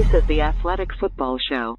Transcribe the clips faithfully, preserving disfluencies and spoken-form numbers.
This is the Athletic Football Show.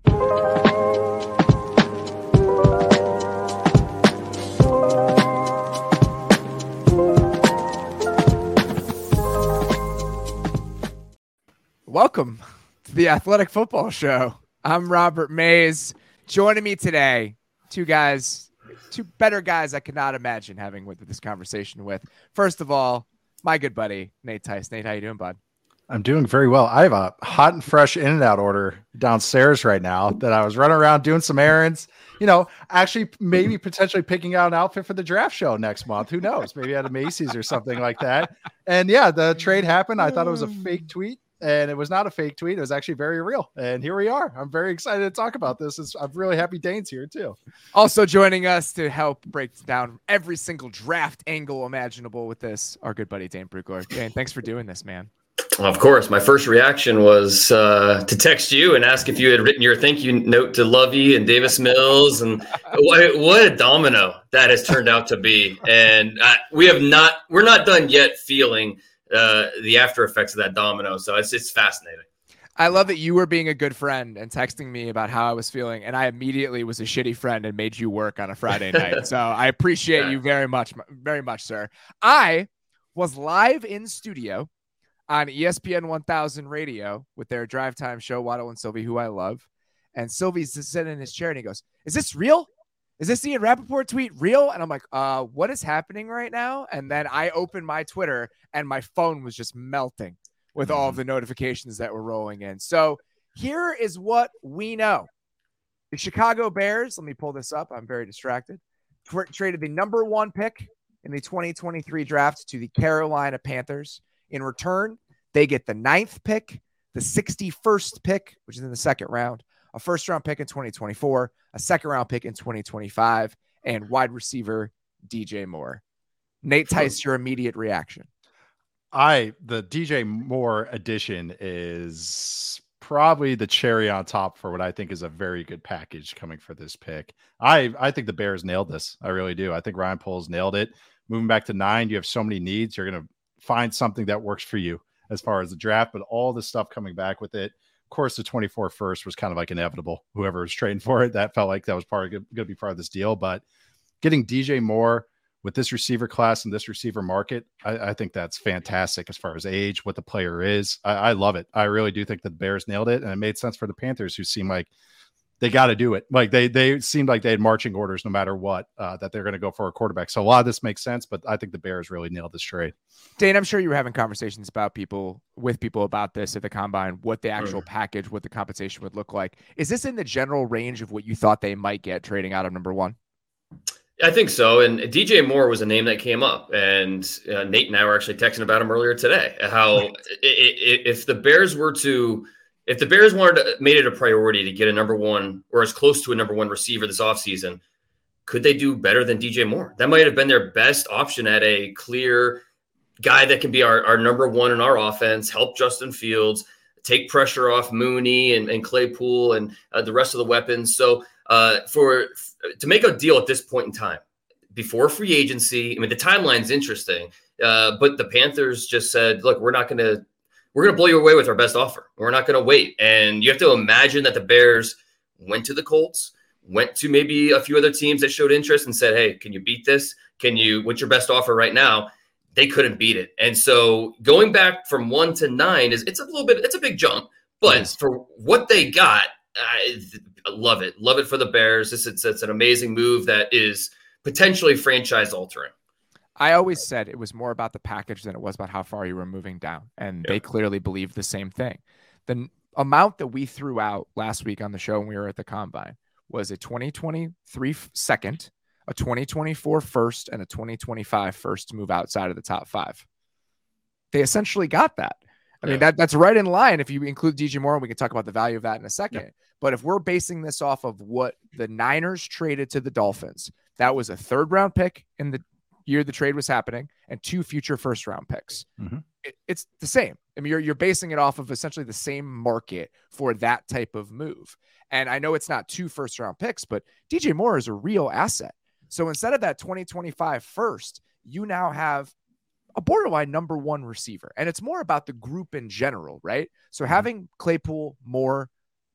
Welcome to the Athletic Football Show. I'm Robert Mays. Joining me today, two guys, two better guys I could not imagine having with this conversation with. First of all, my good buddy, Nate Tice. Nate, how you doing, bud? I'm doing very well. I have a hot and fresh In-N-Out order downstairs right now that I was running around doing some errands, you know, actually maybe potentially picking out an outfit for the draft show next month. Who knows? Maybe at a Macy's or something like that. And yeah, the trade happened. I thought it was a fake tweet. And it was not a fake tweet. It was actually very real. And here we are. I'm very excited to talk about this. It's, I'm really happy Dane's here too. Also joining us to help break down every single draft angle imaginable with this, our good buddy, Dane Brugler. Dane, thanks for doing this, man. Of course. My first reaction was uh, to text you and ask if you had written your thank you note to Lovey and Davis Mills. And what, what a domino that has turned out to be. And uh, we have not, we're not done yet feeling Uh, the after effects of that domino. So it's it's fascinating. I love that you were being a good friend and texting me about how I was feeling. And I immediately was a shitty friend and made you work on a Friday night. So I appreciate you very much, very much, sir. I was live in studio on E S P N one thousand radio with their drive time show, Waddle and Sylvie, who I love. And Sylvie's sitting in his chair and he goes, "Is this real? Is this Ian Rappaport tweet real?" And I'm like, uh, what is happening right now? And then I opened my Twitter and my phone was just melting with all of the notifications that were rolling in. So here is what we know. The Chicago Bears, let me pull this up. I'm very distracted. Tra- traded the number one pick in the twenty twenty-three draft to the Carolina Panthers. In return, they get the ninth pick, the sixty-first pick, which is in the second round, a first round pick in twenty twenty-four, a second round pick in twenty twenty-five, and wide receiver D J Moore. Nate Tice, your immediate reaction. I, the D J Moore addition is probably the cherry on top for what I think is a very good package coming for this pick. I, I think the Bears nailed this. I really do. I think Ryan Poles nailed it. Moving back to nine, you have so many needs. You're going to find something that works for you as far as the draft, but all the stuff coming back with it. Of course, the twenty-four first was kind of like inevitable. Whoever was trading for it, that felt like that was part of going to be part of this deal. But getting D J Moore with this receiver class and this receiver market, I, I think that's fantastic as far as age, what the player is. I, I love it. I really do think that the Bears nailed it, and it made sense for the Panthers, who seem like they got to do it. Like they they seemed like they had marching orders no matter what, uh, that they're going to go for a quarterback. So a lot of this makes sense, but I think the Bears really nailed this trade. Dane, I'm sure you were having conversations about people with people about this at the combine, what the actual mm. package, what the compensation would look like. Is this in the general range of what you thought they might get trading out of number one? I think so. And D J Moore was a name that came up, and uh, Nate and I were actually texting about him earlier today. How it, it, if the Bears were to, if the Bears wanted to, made it a priority to get a number one or as close to a number one receiver this offseason, could they do better than D J Moore? That might have been their best option at a clear guy that can be our, our number one in our offense, help Justin Fields, take pressure off Mooney and, and Claypool and uh, the rest of the weapons. So uh, for to make a deal at this point in time, before free agency, I mean, the timeline's interesting, uh, but the Panthers just said, look, we're not going to, we're going to blow you away with our best offer. We're not going to wait. And you have to imagine that the Bears went to the Colts, went to maybe a few other teams that showed interest and said, hey, can you beat this? Can you, what's your best offer right now? They couldn't beat it. And so going back from one to nine is, it's a little bit, it's a big jump, but mm-hmm. for what they got, I love it. Love it for the Bears. It's, it's, it's an amazing move that is potentially franchise altering. I always said it was more about the package than it was about how far you were moving down. And yeah. they clearly believe the same thing. The n- amount that we threw out last week on the show when we were at the combine was a twenty twenty-three second, a twenty twenty-four first, and a twenty twenty-five first to move outside of the top five. They essentially got that. I mean, yeah. that that's right in line if you include D J Moore, and we can talk about the value of that in a second. Yeah. But if we're basing this off of what the Niners traded to the Dolphins, that was a third round pick in the year the trade was happening and two future first round picks. Mm-hmm. It, it's the same. I mean, you're, you're basing it off of essentially the same market for that type of move. And I know it's not two first round picks, but D J Moore is a real asset. So instead of that twenty twenty-five first, you now have a borderline number one receiver. And it's more about the group in general, right? So Mm-hmm. having Claypool, Moore,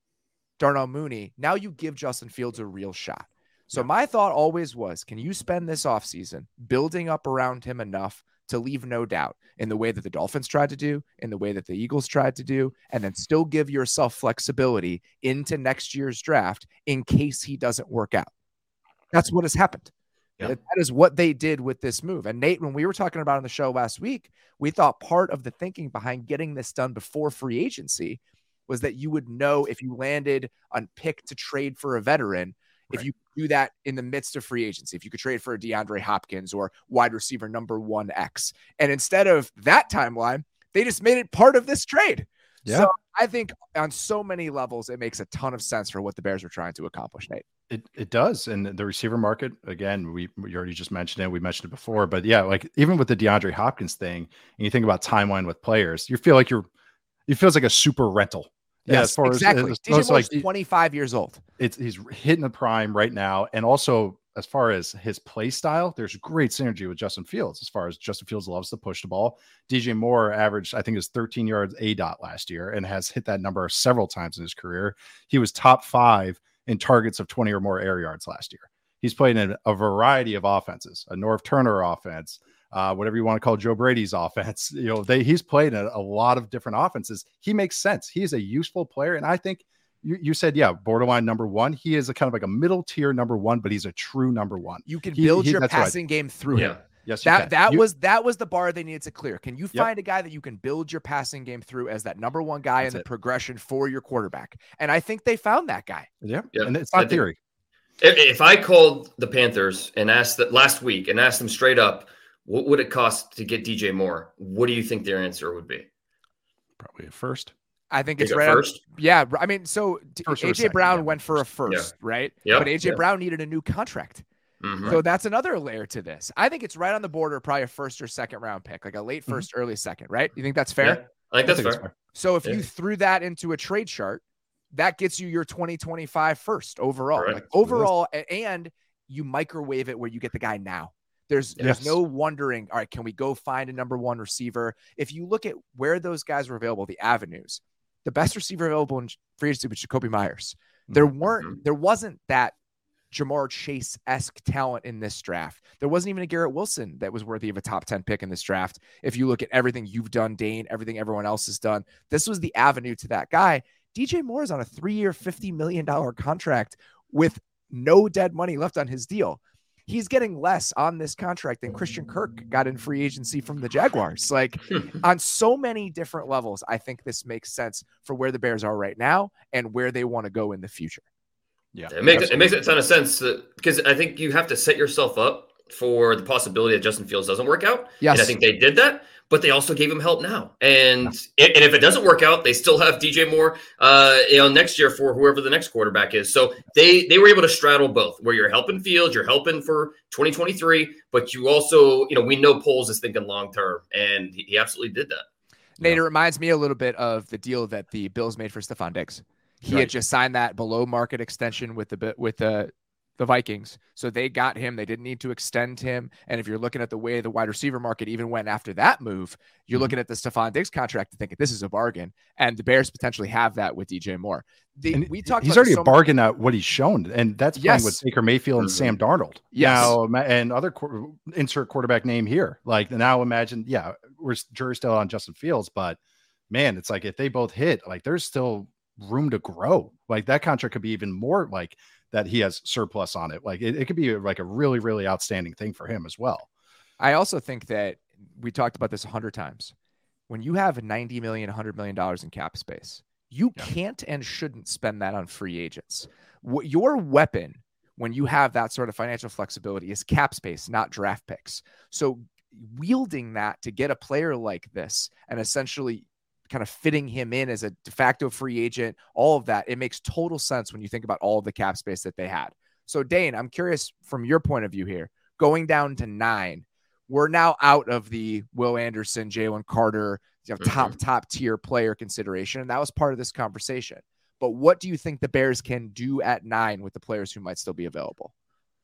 Darnell Mooney, now you give Justin Fields a real shot. So Yeah. my thought always was, can you spend this offseason building up around him enough to leave no doubt in the way that the Dolphins tried to do, in the way that the Eagles tried to do, and then still give yourself flexibility into next year's draft in case he doesn't work out? That's what has happened. Yeah. That is what they did with this move. And Nate, when we were talking about it on the show last week, we thought part of the thinking behind getting this done before free agency was that you would know if you landed on pick to trade for a veteran, if Right. you do that in the midst of free agency, if you could trade for a DeAndre Hopkins or wide receiver number one X. And instead of that timeline, they just made it part of this trade. Yeah. So I think on so many levels, it makes a ton of sense for what the Bears were trying to accomplish, Nate. It it does. And the receiver market, again, we, we already just mentioned it. We mentioned it before, but yeah, like even with the DeAndre Hopkins thing, and you think about timeline with players, you feel like you're, it feels like a super rental. Yeah, Yes, as far exactly. as, D J as Moore's like twenty-five years old. it's he's hitting the prime right now, and also as far as his play style, there's great synergy with Justin Fields. As far as Justin Fields loves to push the ball, D J Moore averaged, I think, is thirteen yards A dot last year, and has hit that number several times in his career. He was top five in targets of twenty or more air yards last year. He's played in a variety of offenses, a Norv Turner offense, uh, whatever you want to call Joe Brady's offense. You know, they he's played in a, a lot of different offenses. He makes sense. He is a useful player. And I think you, you said, yeah, borderline number one. He is a kind of like a middle tier number one, but he's a true number one. You can He- build he- your that's right. passing game through Yeah. him. Yes, you That can. that You- was that was the bar they needed to clear. Can you Yep. find a guy that you can build your passing game through as that number one guy That's in the it. progression for your quarterback? And I think they found that guy. yeah, Yeah, and it's I not think- theory. If, if I called the Panthers and asked that last week and asked them straight up, what would it cost to get D J Moore? What do you think their answer would be? Probably at first. I think Take it's it right. on- first? yeah, I mean, so t- First or A J second, Brown yeah, went for a first. first, right? Yep, But A J yep. Brown needed a new contract. Mhm. So that's another layer to this. I think it's right on the border, probably a first or second round pick, like a late Mhm. first, early second, right? You think that's fair? Yeah, I think I that's think it's fair. fair. So if Yeah. you threw that into a trade chart, that gets you your twenty twenty-five first overall. Correct. Like That's what it is. overall, a- and you microwave it where you get the guy now. There's there's Yes. no wondering, all right, can we go find a number one receiver? If you look at where those guys were available, the avenues, the best receiver available in free agency was Jacoby Myers. There weren't, Mhm. there wasn't that Jamar Chase-esque talent in this draft. There wasn't even a Garrett Wilson that was worthy of a top ten pick in this draft. If you look at everything you've done, Dane, everything everyone else has done, this was the avenue to that guy. D J Moore is on a three-year, fifty million dollars contract with no dead money left on his deal. He's getting less on this contract than Christian Kirk got in free agency from the Jaguars. Like on so many different levels, I think this makes sense for where the Bears are right now and where they want to go in the future. Yeah, It makes it makes absolutely. a ton of sense that, because I think you have to set yourself up for the possibility that Justin Fields doesn't work out. Yes. And I think they did that, but they also gave him help now. And and if it doesn't work out, they still have D J Moore uh, you know, next year for whoever the next quarterback is. So they they were able to straddle both, where you're helping Fields, you're helping for twenty twenty-three, but you also, you know, we know Poles is thinking long term, and he, he absolutely did that. Nate, it reminds me a little bit of the deal that the Bills made for Stephon Diggs. He Right. had just signed that below market extension with the with the the Vikings, so they got him. They didn't need to extend him. And if you're looking at the way the wide receiver market even went after that move, you're Mhm. looking at the Stephon Diggs contract and thinking this is a bargain. And the Bears potentially have that with D J Moore. The, And we talked. he's about already this a so bargain at what he's shown, and that's playing Yes. with Baker Mayfield and Mhm. Sam Darnold. Yes. Now, ima- and other qu- insert quarterback name here. Like now, imagine, yeah, we're s- jury's still on Justin Fields, but man, it's like if they both hit, like there's still room to grow. Like that contract could be even more like that. He has surplus on it. Like it, it could be like a really, really outstanding thing for him as well. I also think that we talked about this a hundred times. When you have ninety million, a hundred million dollars in cap space, you Yeah. can't and shouldn't spend that on free agents. What your weapon when you have that sort of financial flexibility is cap space, not draft picks. So wielding that to get a player like this and essentially kind of fitting him in as a de facto free agent, all of that, it makes total sense when you think about all of the cap space that they had. So Dane, I'm curious from your point of view here, going down to nine, we're now out of the Will Anderson, Jalen Carter, you know, top, top tier player consideration. And that was part of this conversation. But what do you think the Bears can do at nine with the players who might still be available?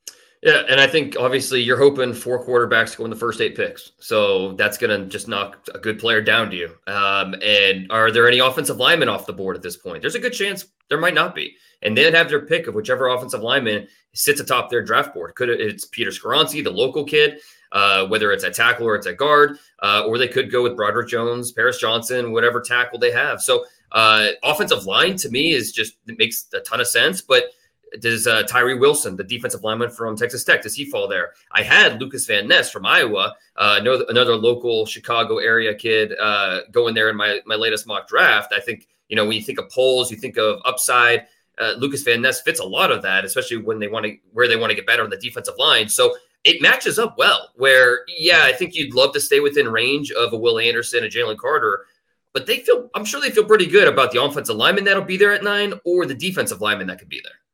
Yeah, and I think obviously you're hoping four quarterbacks go in the first eight picks, so that's going to just knock a good player down to you. Um, and are there any offensive linemen off the board at this point? There's a good chance there might not be, and they'd have their pick of whichever offensive lineman sits atop their draft board. Could it, it's Peter Skoronski, the local kid, uh, whether it's at tackle or it's at guard, uh, or they could go with Broderick Jones, Paris Johnson, whatever tackle they have. So uh, offensive line to me is just it makes a ton of sense, but. Does uh, Tyree Wilson, the defensive lineman from Texas Tech, does he fall there? I had Lucas Van Ness from Iowa, uh, another, another local Chicago area kid, uh, going there in my my latest mock draft. I think, you know, when you think of polls, you think of upside. Uh, Lucas Van Ness fits a lot of that, especially when they want to where they want to get better on the defensive line. So it matches up well. Where yeah, I think you'd love to stay within range of a Will Anderson and Jalen Carter. But they feel, I'm sure they feel pretty good about the offensive lineman that'll be there at nine or the defensive lineman that could be there.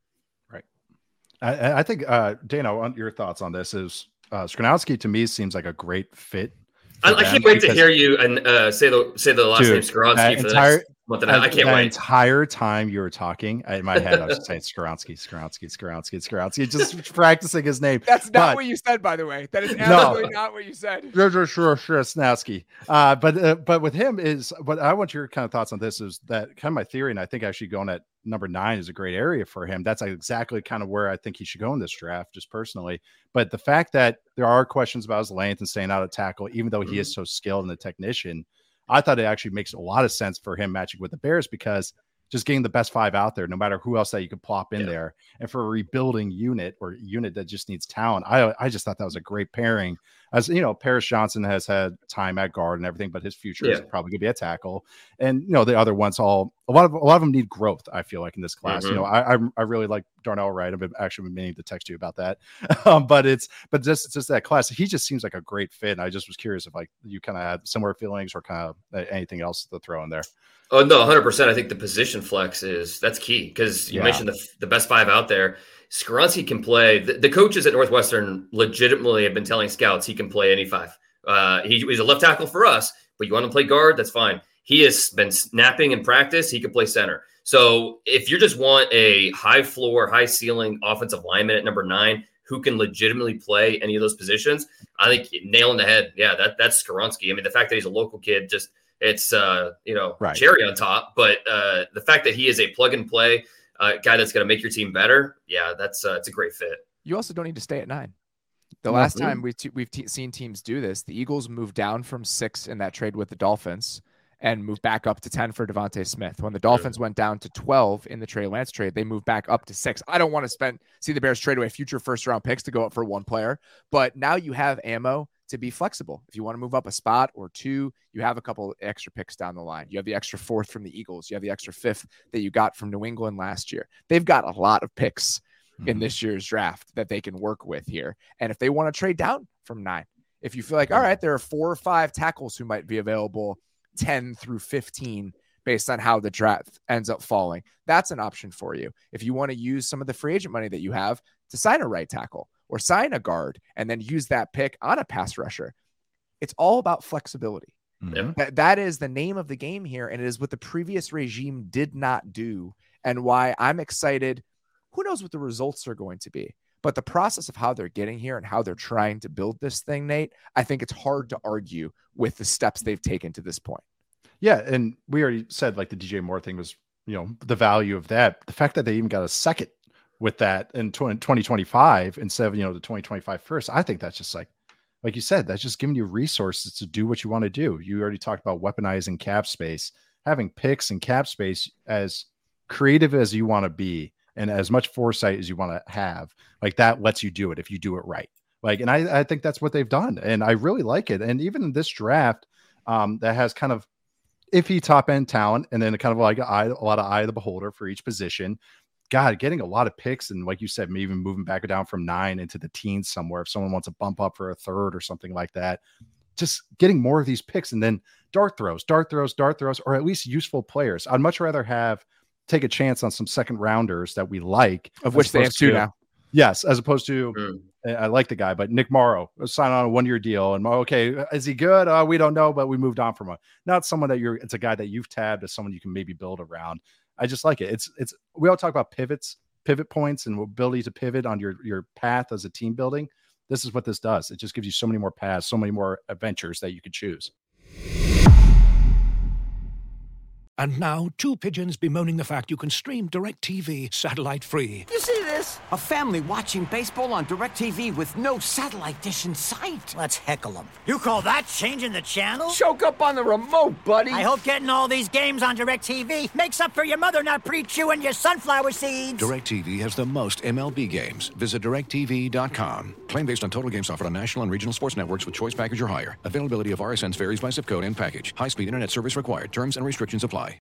I, I think, uh, Dano, on your thoughts on this is uh, Skoronski to me seems like a great fit. I, I can't wait to hear you and uh, say the say the last dude, name Skoronski for entire, the next month and a half. I can't the wait. The entire time you were talking, in my head, I was saying Skoronski, Skoronski, Skoronski, Skoronski, just practicing his name. That's not but, what you said, by the way. That is absolutely no. not what you said. Sure, sure, sure, sure, Snowski. Uh, but uh, but with him is what I want your kind of thoughts on this is that kind of my theory, and I think actually going at number nine is a great area for him. That's exactly kind of where I think he should go in this draft, just personally. But the fact that there are questions about his length and staying out of tackle, even though he mm-hmm. is so skilled and a technician, I thought it actually makes a lot of sense for him matching with the Bears because just getting the best five out there, no matter who else that you could plop in yeah. there. And for a rebuilding unit or unit that just needs talent, I I just thought that was a great pairing. As you know, Paris Johnson has had time at guard and everything, but his future yeah. is probably gonna be a tackle. And you know, the other ones all a lot of a lot of them need growth, I feel like, in this class. Mm-hmm. You know, I, I I really like Darnell Wright. I've been actually been meaning to text you about that. um, but it's but just it's just that class. He just seems like a great fit. And I just was curious if like you kind of had similar feelings or kind of anything else to throw in there. Oh, no, one hundred percent. I think the position flex is that's key because you yeah. mentioned the, the best five out there. Skoronski can play. The, the coaches at Northwestern legitimately have been telling scouts he can play any five. Uh, he, he's a left tackle for us, but you want to play guard, that's fine. He has been snapping in practice. He can play center. So if you just want a high floor, high ceiling offensive lineman at number nine who can legitimately play any of those positions, I think nail in the head. Yeah, that that's Skoronski. I mean, the fact that he's a local kid just – it's, uh, you know, right. cherry on top. But uh, the fact that he is a plug and play uh, guy that's going to make your team better, yeah, that's uh, it's a great fit. You also don't need to stay at nine. The last mm-hmm. time we've, t- we've t- seen teams do this, the Eagles moved down from six in that trade with the Dolphins and moved back up to ten for Devontae Smith. When the Dolphins mm-hmm. went down to twelve in the Trey Lance trade, they moved back up to six. I don't want to spend see the Bears trade away future first-round picks to go up for one player, but now you have ammo to be flexible. If you want to move up a spot or two, you have a couple extra picks down the line. You have the extra fourth from the Eagles. You have the extra fifth that you got from New England last year. They've got a lot of picks mm-hmm. in this year's draft that they can work with here. And if they want to trade down from nine, if you feel like, all right, there are four or five tackles who might be available ten through fifteen based on how the draft ends up falling, that's an option for you. If you want to use some of the free agent money that you have to sign a right tackle, or sign a guard and then use that pick on a pass rusher. It's all about flexibility. Mm-hmm. That, that is the name of the game here. And it is what the previous regime did not do and why I'm excited. Who knows what the results are going to be, but the process of how they're getting here and how they're trying to build this thing, Nate, I think it's hard to argue with the steps they've taken to this point. Yeah. And we already said like the D J Moore thing was, you know, the value of that, the fact that they even got a second with that in twenty twenty-five instead of, you know, the twenty twenty-five first, I think that's just like, like you said, that's just giving you resources to do what you want to do. You already talked about weaponizing cap space, having picks and cap space as creative as you want to be and as much foresight as you want to have. Like that lets you do it if you do it right. Like, and I, I think that's what they've done. And I really like it. And even in this draft um, that has kind of iffy top end talent and then kind of like eye, a lot of eye of the beholder for each position. God, getting a lot of picks and like you said, maybe even moving back down from nine into the teens somewhere. If someone wants to bump up for a third or something like that, just getting more of these picks and then dart throws, dart throws, dart throws, or at least useful players. I'd much rather have take a chance on some second rounders that we like, of which they have two now. Yes, as opposed to mm. I like the guy, but Nick Morrow signed on a one year deal, and okay, is he good? Uh, we don't know, but we moved on from him. Not someone that you're. It's a guy that you've tabbed as someone you can maybe build around. I just like it. It's it's we all talk about pivots pivot points and ability to pivot on your, your path as a team building, this is what this does. It just gives you so many more paths, so many more adventures that you could choose. And now, two pigeons bemoaning the fact you can stream DirecTV satellite-free. You see this? A family watching baseball on DirecTV with no satellite dish in sight. Let's heckle them. You call that changing the channel? Choke up on the remote, buddy. I hope getting all these games on DirecTV makes up for your mother not pre-chewing your sunflower seeds. DirecTV has the most M L B games. Visit direct T V dot com. Claim based on total games offered on national and regional sports networks with choice package or higher. Availability of R S Ns varies by zip code and package. High-speed internet service required. Terms and restrictions apply.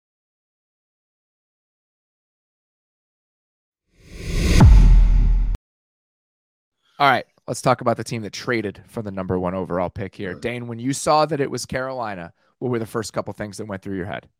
All right, let's talk about the team that traded for the number one overall pick here. Dane, when you saw that it was Carolina, what were the first couple things that went through your head?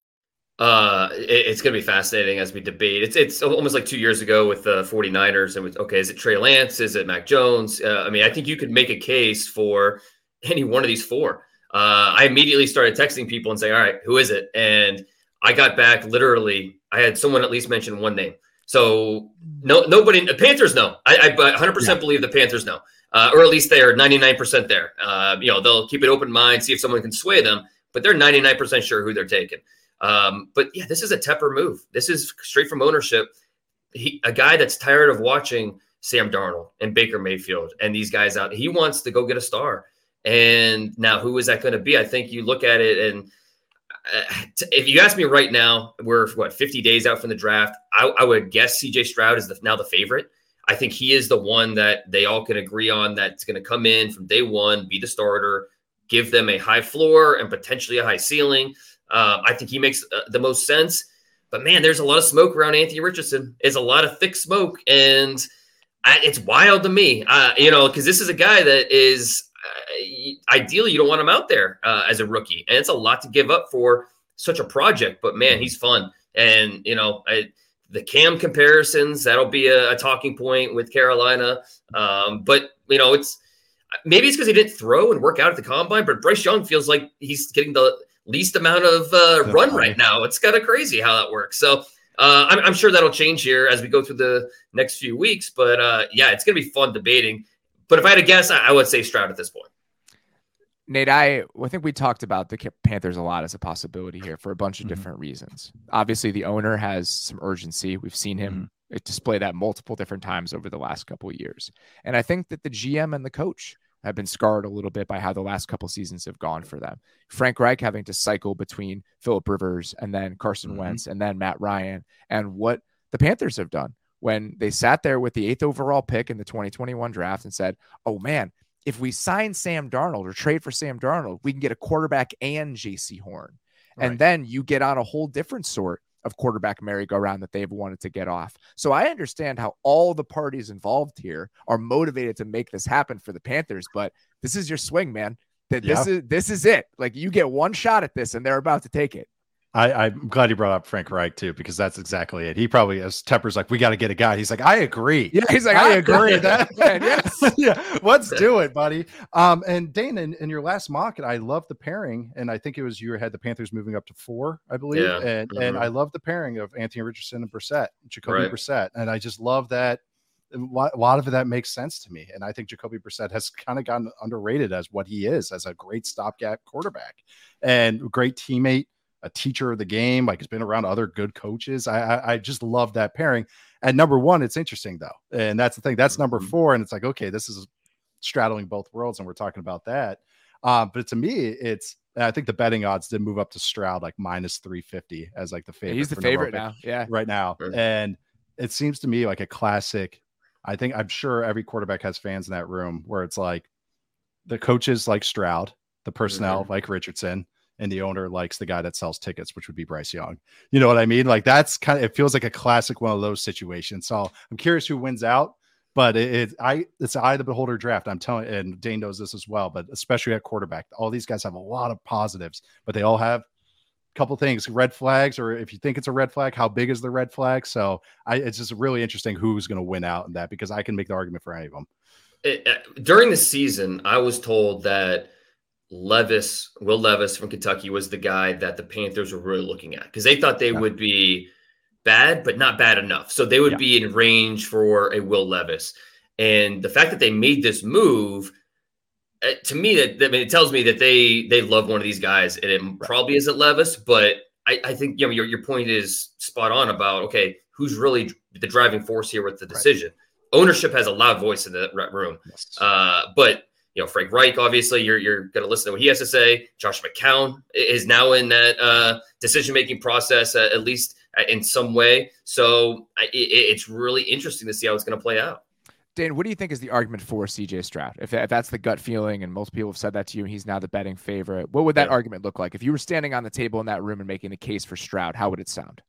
Uh, it, it's going to be fascinating as we debate. It's it's almost like two years ago with the 49ers. And with, okay, is it Trey Lance? Is it Mac Jones? Uh, I mean, I think you could make a case for any one of these four. Uh, I immediately started texting people and saying, all right, who is it? And I got back literally, I had someone at least mention one name. So no, nobody, the Panthers know. I, I one hundred percent yeah. believe the Panthers know, uh, or at least they are ninety-nine percent there. Uh, you know, they'll keep an open mind, see if someone can sway them, but they're ninety-nine percent sure who they're taking. Um, but yeah, this is a Tepper move. This is straight from ownership. He, a guy that's tired of watching Sam Darnold and Baker Mayfield and these guys out. He wants to go get a star. And now who is that going to be? I think you look at it and uh, if you ask me right now, we're what fifty days out from the draft. I, I would guess C J Stroud is the, now the favorite. I think he is the one that they all can agree on that's going to come in from day one, be the starter, give them a high floor and potentially a high ceiling. Um, I think he makes uh, the most sense. But man, there's a lot of smoke around Anthony Richardson. It's a lot of thick smoke, and I, it's wild to me. Uh, you know, because this is a guy that is. Uh, ideally, you don't want him out there uh, as a rookie, and it's a lot to give up for such a project. But man, he's fun, and you know, I, the Cam comparisons that'll be a, a talking point with Carolina. Um, but you know, it's maybe it's because he didn't throw and work out at the combine. But Bryce Young feels like he's getting the least amount of uh, run right now. It's kind of crazy how that works. So uh, I'm, I'm sure that'll change here as we go through the next few weeks. But uh, yeah, it's gonna be fun debating. But if I had to guess, I would say Stroud at this point. Nate, I, I think we talked about the Panthers a lot as a possibility here for a bunch of mm-hmm. different reasons. Obviously, the owner has some urgency. We've seen him mm-hmm. display that multiple different times over the last couple of years. And I think that the G M and the coach have been scarred a little bit by how the last couple seasons have gone for them. Frank Reich having to cycle between Phillip Rivers and then Carson mm-hmm. Wentz and then Matt Ryan, and what the Panthers have done when they sat there with the eighth overall pick in the twenty twenty-one draft and said, oh man, if we sign Sam Darnold or trade for Sam Darnold, we can get a quarterback and J C Horn. Right. And then you get on a whole different sort of quarterback merry-go-round that they've wanted to get off. So I understand how all the parties involved here are motivated to make this happen for the Panthers, but this is your swing, man. That this yeah. is this is it. Like, you get one shot at this and they're about to take it. I, I'm glad you brought up Frank Reich too, because that's exactly it. He probably, as Tepper's like, we got to get a guy. He's like, I agree. Yeah, he's like, I, I agree. that man, yes. yeah, let's do it, buddy. Um, and Dane, in, in your last mock, I love the pairing, and I think it was you had the Panthers moving up to four, I believe, yeah. and mm-hmm. and I love the pairing of Anthony Richardson and Brissett, Jacoby right. Brissett, and I just love that. A lot of it that makes sense to me, and I think Jacoby Brissett has kind of gotten underrated as what he is, as a great stopgap quarterback and a great teammate. A teacher of the game, like, has been around other good coaches. I, I I just love that pairing. At number one, it's interesting though, and that's the thing. That's number four, and it's like, okay, this is straddling both worlds, and we're talking about that. Um, but to me, it's I think the betting odds did move up to Stroud like minus three fifty as like the favorite. He's the favorite now, yeah, right now, sure. And it seems to me like a classic. I think I'm sure every quarterback has fans in that room where it's like the coaches like Stroud, the personnel mm-hmm. like Richardson. And the owner likes the guy that sells tickets, which would be Bryce Young. You know what I mean? Like, that's kind of, it feels like a classic one of those situations. So I'm curious who wins out, but it, it I it's eye of the beholder draft. I'm telling, and Dane knows this as well, but especially at quarterback, all these guys have a lot of positives, but they all have a couple things, red flags, or if you think it's a red flag, how big is the red flag? So I, it's just really interesting who's going to win out in that, because I can make the argument for any of them. It, uh, during the season, I was told that Levis, Will Levis from Kentucky was the guy that the Panthers were really looking at, because they thought they yeah. would be bad, but not bad enough. So they would Yeah. be in range for a Will Levis. And the fact that they made this move, uh, to me, that I mean, it tells me that they they love one of these guys, and it right. probably isn't Levis, but I, I think you know your your point is spot on about okay, who's really the driving force here with the decision. Right. Ownership has a loud voice in that room, yes. uh, but you know Frank Reich, obviously, you're you're going to listen to what he has to say. Josh McCown is now in that uh, decision making process, uh, at least in some way. So it, it's really interesting to see how it's going to play out. Dane, what do you think is the argument for C J Stroud? If, if that's the gut feeling, and most people have said that to you, and he's now the betting favorite, what would that yeah. argument look like? If you were standing on the table in that room and making the case for Stroud, how would it sound?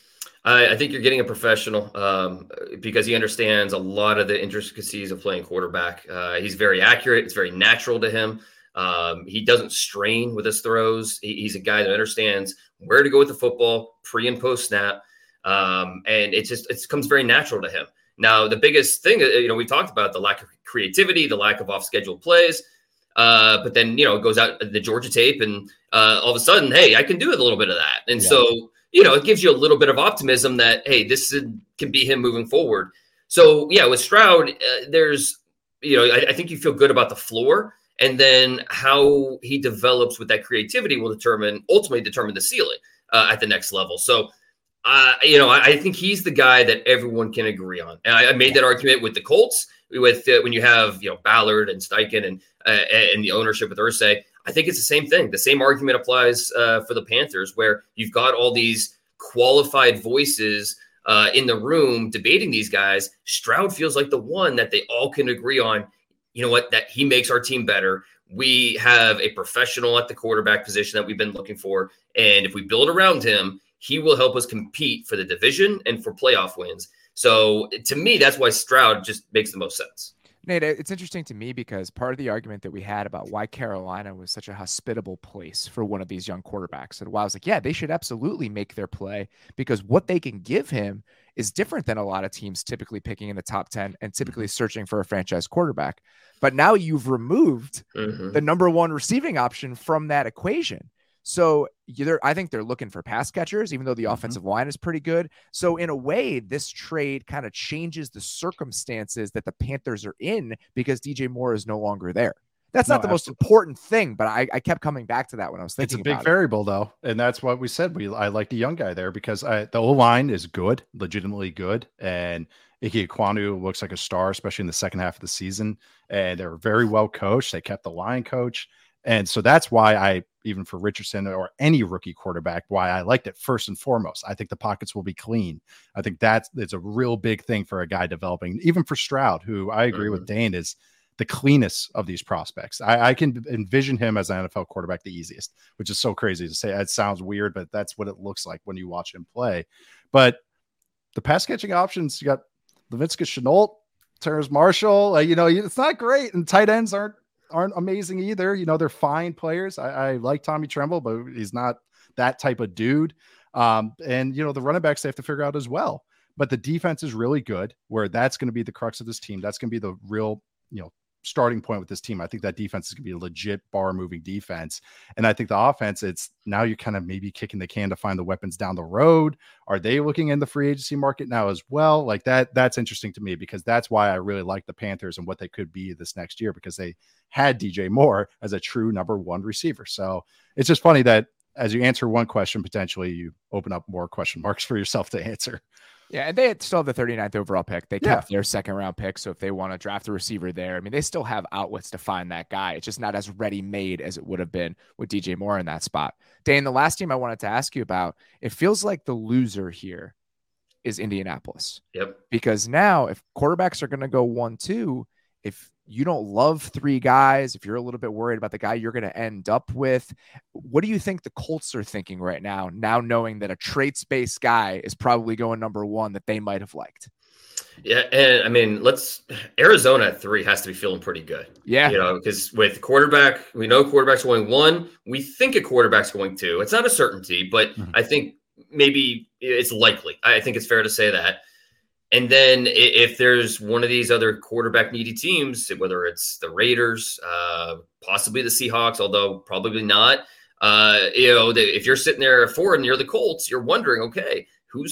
I, I think you're getting a professional um, because he understands a lot of the intricacies of playing quarterback. Uh, he's very accurate. It's very natural to him. Um, he doesn't strain with his throws. He, he's a guy that understands where to go with the football pre and post snap. Um, and it just it comes very natural to him. Now, the biggest thing, you know, we talked about the lack of creativity, the lack of off-schedule plays, uh, but then, you know, it goes out the Georgia tape and uh, all of a sudden, hey, I can do a little bit of that. And yeah. so, you know, it gives you a little bit of optimism that, hey, this is, can be him moving forward. So, yeah, with Stroud, uh, there's, you know, I, I think you feel good about the floor, and then how he develops with that creativity will determine, ultimately determine the ceiling uh, at the next level. So, Uh, you know, I, I think he's the guy that everyone can agree on. And I, I made that argument with the Colts, with uh, when you have, you know, Ballard and Steichen and uh, and the ownership with Irsay. I think it's the same thing. The same argument applies uh, for the Panthers, where you've got all these qualified voices uh, in the room debating these guys. Stroud feels like the one that they all can agree on. You know what? That he makes our team better. We have a professional at the quarterback position that we've been looking for. And if we build around him, he will help us compete for the division and for playoff wins. So to me, that's why Stroud just makes the most sense. Nate, it's interesting to me because part of the argument that we had about why Carolina was such a hospitable place for one of these young quarterbacks, and why I was like, yeah, they should absolutely make their play, because what they can give him is different than a lot of teams typically picking in the top ten and typically searching for a franchise quarterback. But now you've removed mm-hmm. the number one receiving option from that equation. So either I think they're looking for pass catchers, even though the mm-hmm. offensive line is pretty good. So in a way, this trade kind of changes the circumstances that the Panthers are in, because D J Moore is no longer there. That's not no, the absolutely. most important thing, but I, I kept coming back to that when I was thinking about it. It's a big variable, though, and that's what we said. We I like the young guy there because I, the O-line is good, legitimately good, and Ike Ekwonu looks like a star, especially in the second half of the season, and they're very well coached. They kept the line coach. And so that's why I, even for Richardson or any rookie quarterback, why I liked it first and foremost. I think the pockets will be clean. I think that's it's a real big thing for a guy developing, even for Stroud, who I agree mm-hmm. with Dane is the cleanest of these prospects. I, I can envision him as an N F L quarterback the easiest, which is so crazy to say. It sounds weird, but that's what it looks like when you watch him play. But the pass catching options, you got Laviska Shenault, Terrace Marshall, uh, you know, it's not great, and tight ends aren't aren't amazing either. You know, they're fine players. I, I like Tommy Tremble, but he's not that type of dude. Um, and, you know, the running backs they have to figure out as well. But the defense is really good, where that's going to be the crux of this team. That's going to be the real, you know, starting point with this team. I think that defense is going to be a legit bar moving defense. And I think the offense, it's now you're kind of maybe kicking the can to find the weapons down the road. Are they looking in the free agency market now as well? Like that, that's interesting to me, because that's why I really like the Panthers and what they could be this next year, because they had D J Moore as a true number one receiver. So it's just funny that as you answer one question, potentially you open up more question marks for yourself to answer. Yeah, and they still have the thirty-ninth overall pick. They kept yeah. their second round pick. So if they want to draft a receiver there, I mean, they still have outlets to find that guy. It's just not as ready made as it would have been with D J Moore in that spot. Dane, the last team I wanted to ask you about, it feels like the loser here is Indianapolis. Yep. Because now if quarterbacks are going to go one, two, if you don't love three guys, if you're a little bit worried about the guy you're going to end up with, what do you think the Colts are thinking right now, now knowing that a traits-based guy is probably going number one that they might have liked? Yeah, and I mean, let's Arizona at three has to be feeling pretty good. Yeah. You know, because with quarterback, we know quarterback's going one. We think a quarterback's going two. It's not a certainty, but mm-hmm. I think maybe it's likely. I think it's fair to say that. And then if there's one of these other quarterback needy teams, whether it's the Raiders, uh, possibly the Seahawks, although probably not, uh, you know, the, if you're sitting there at four and you're the Colts, you're wondering, okay, who's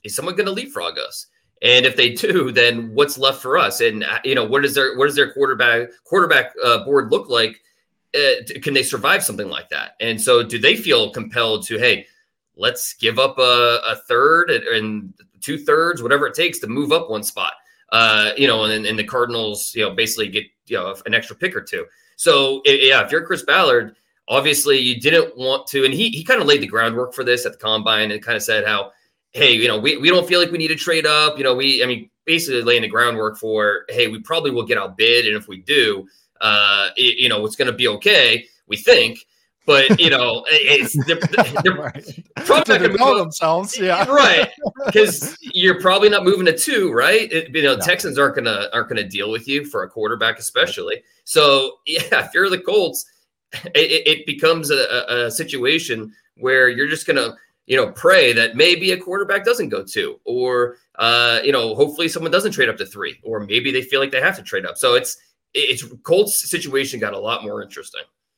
is someone going to leapfrog us? And if they do, then what's left for us? And, you know, what is their, what does their quarterback, quarterback uh, board look like? Uh, can they survive something like that? And so do they feel compelled to, hey, let's give up a, a third and, and two thirds, whatever it takes to move up one spot, uh, you know, and, and the Cardinals, you know, basically get, you know, an extra pick or two. So yeah, if you're Chris Ballard, obviously you didn't want to, and he, he kind of laid the groundwork for this at the combine and kind of said how, hey, you know, we, we don't feel like we need to trade up. You know, we, I mean, basically laying the groundwork for, hey, we probably will get outbid. And if we do, uh, it, you know, it's going to be okay, we think. But, you know, it's they're, they're right. probably not going to themselves. Yeah. Right. Because you're probably not moving to two, right? It, you know, No. Texans aren't going to aren't going to deal with you for a quarterback, especially. So, yeah, if you're the Colts, it, it becomes a, a situation where you're just going to, you know, pray that maybe a quarterback doesn't go two, or, uh, you know, hopefully someone doesn't trade up to three, or maybe they feel like they have to trade up. So it's, it's Colts situation got a lot more interesting.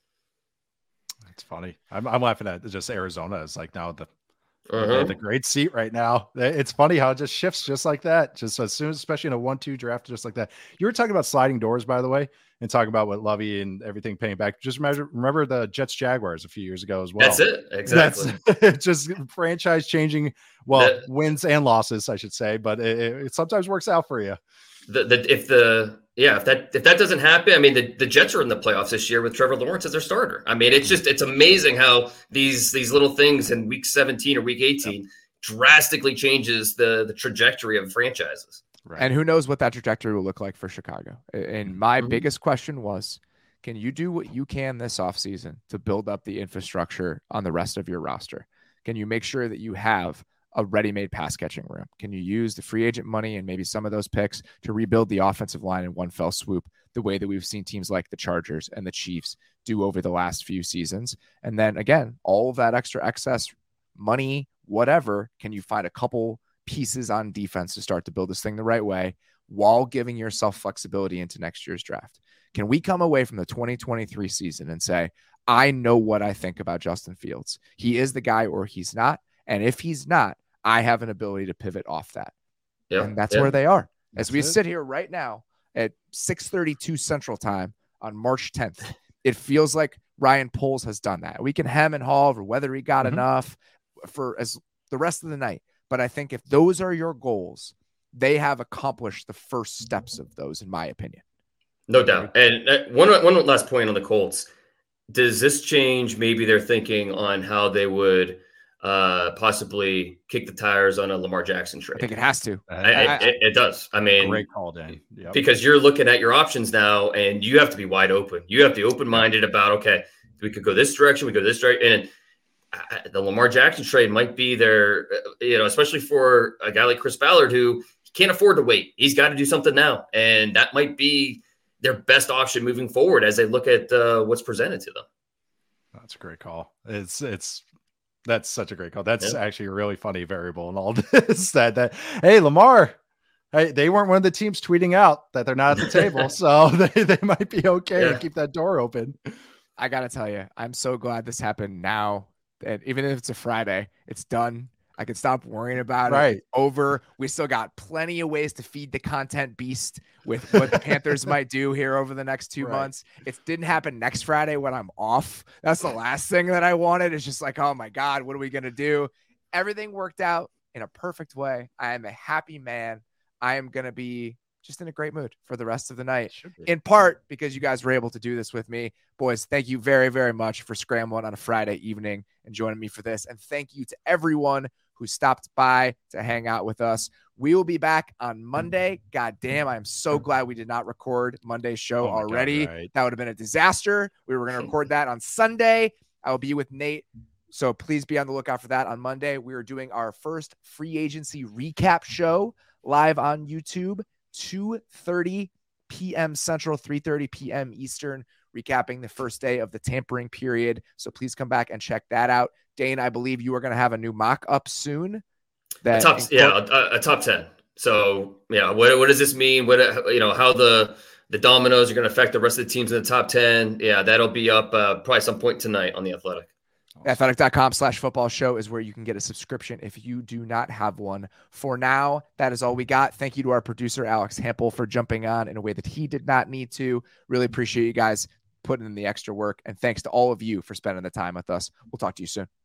It's funny. I'm, I'm laughing at just Arizona is like now the, Uh-huh. they have the great seat right now. It's funny how it just shifts just like that. Just as soon as, especially in a one, two draft, just like that. You were talking about sliding doors, by the way, and talking about what Lovey and everything paying back. Just remember, remember the Jets Jaguars a few years ago as well. That's it. Exactly. That's just franchise changing. Well, That- wins and losses, I should say, but it, it sometimes works out for you. The, the if the yeah if that if that doesn't happen, I mean the, the Jets are in the playoffs this year with Trevor Lawrence as their starter. I mean it's just it's amazing how these these little things in week seventeen or week eighteen yep. drastically changes the the trajectory of franchises. Right. And who knows what that trajectory will look like for Chicago. And my mm-hmm. biggest question was, can you do what you can this offseason to build up the infrastructure on the rest of your roster? Can you make sure that you have a ready-made pass catching room? Can you use the free agent money and maybe some of those picks to rebuild the offensive line in one fell swoop, the way that we've seen teams like the Chargers and the Chiefs do over the last few seasons? And then again, all of that extra excess money, whatever, can you find a couple pieces on defense to start to build this thing the right way while giving yourself flexibility into next year's draft? Can we come away from the twenty twenty-three season and say, I know what I think about Justin Fields. He is the guy or he's not. And if he's not, I have an ability to pivot off that. Yeah, and that's yeah. where they are. As that's we it. sit here right now at six thirty-two Central Time on March tenth, it feels like Ryan Poles has done that. We can hem and haw over whether he got mm-hmm. enough for as the rest of the night. But I think if those are your goals, they have accomplished the first steps of those, in my opinion. No doubt. And uh, one, one last point on the Colts. Does this change maybe their thinking on how they would uh, possibly kick the tires on a Lamar Jackson trade? I think it has to. I, I, it, it does. I mean, great call, Dan. Yep. Because you're looking at your options now, and you have to be wide open. You have to be open-minded about, okay, we could go this direction, we go this direction. And the Lamar Jackson trade might be there, you know, especially for a guy like Chris Ballard, who can't afford to wait. He's got to do something now. And that might be their best option moving forward as they look at uh, what's presented to them. That's a great call. It's, it's, that's such a great call. That's yeah. actually a really funny variable in all this, that, that, hey, Lamar, hey, they weren't one of the teams tweeting out that they're not at the table. So they, they might be okay yeah. to keep that door open. I got to tell you, I'm so glad this happened now. And even if it's a Friday, it's done. I can stop worrying about right. it. It's over. We still got plenty of ways to feed the content beast with what the Panthers might do here over the next two right. months. It didn't happen next Friday when I'm off. That's the last thing that I wanted. It's just like, oh my God, what are we going to do? Everything worked out in a perfect way. I am a happy man. I am going to be just in a great mood for the rest of the night, in part because you guys were able to do this with me. Boys, thank you very, very much for scrambling on a Friday evening and joining me for this. And thank you to everyone who stopped by to hang out with us. We will be back on Monday. God damn, I'm so glad we did not record Monday's show oh already. God, right. That would have been a disaster. We were going to record that on Sunday. I will be with Nate. So please be on the lookout for that on Monday. We are doing our first free agency recap show live on YouTube. two thirty p.m. Central, three thirty p.m. Eastern, recapping the first day of the tampering period. So please come back and check that out. Dane, I believe you are going to have a new mock up soon. That a top, inc- yeah, a, a top ten. So yeah, what what does this mean? What you know, how the the dominoes are going to affect the rest of the teams in the top ten? Yeah, that'll be up uh, probably some point tonight on The Athletic. Athletic.com slash football show is where you can get a subscription if you do not have one. For now, that is all we got. Thank you to our producer, Alex Hempel, for jumping on in a way that he did not need to. Really appreciate you guys putting in the extra work. And thanks to all of you for spending the time with us. We'll talk to you soon.